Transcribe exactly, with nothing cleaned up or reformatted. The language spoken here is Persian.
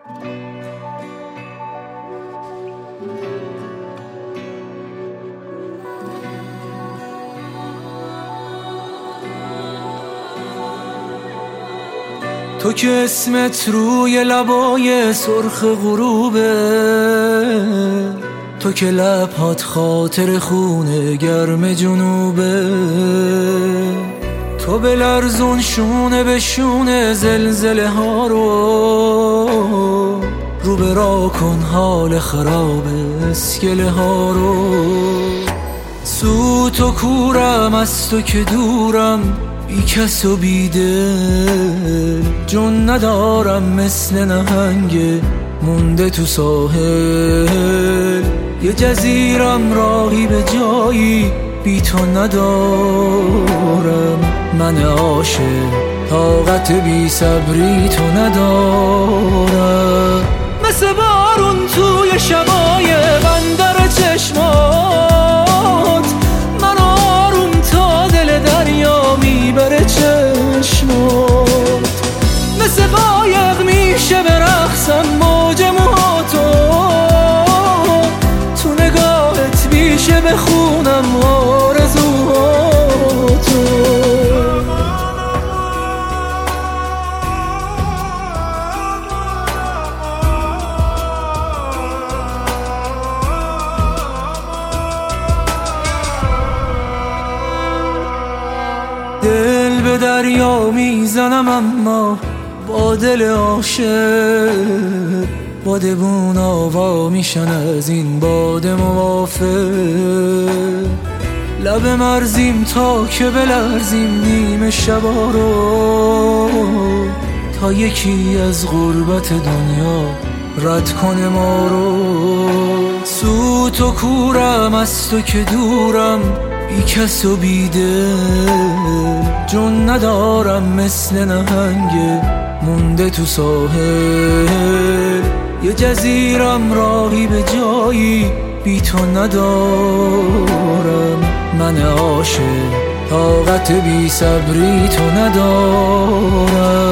تو که اسمت روی لبای سرخ غروبه، تو که لبهات خاطر خونه گرم جنوبه، تو بلرزون شونه به شونه زلزله ها رو، رو به را کن حال خراب اسکله ها رو. سوت و کورم از تو که دورم، بی کس و بی دل، جون ندارم مثل نهنگ مونده تو ساحل. یه جزیرم راهی به جایی بی تو ندارم، من عاشق طاقت بی صبری تو ندارم. مثل بارون توی شبای بندر چشمات، من آروم تا دل دریا میبره چشمات. مثل قایق میشه برقصم موج موهاتو، تو نگاهت میشه بخونم آرزوهاتو. دل به دریا میزنم اما با دل عاشق، بادبون آوا میشن از این باد موافق. لب مرزیم تا که بلرزیم نیمه شبا رو، تا یکی از غربت دنیا رد کنه ما رو. سوت و کورم از تو که دورم، بی کس و بی دل، جون ندارم مثل نهنگ مونده تو ساحل. یه جزیرم راهی به جایی بی تو ندارم، من عاشق طاقت بی صبری تو ندارم.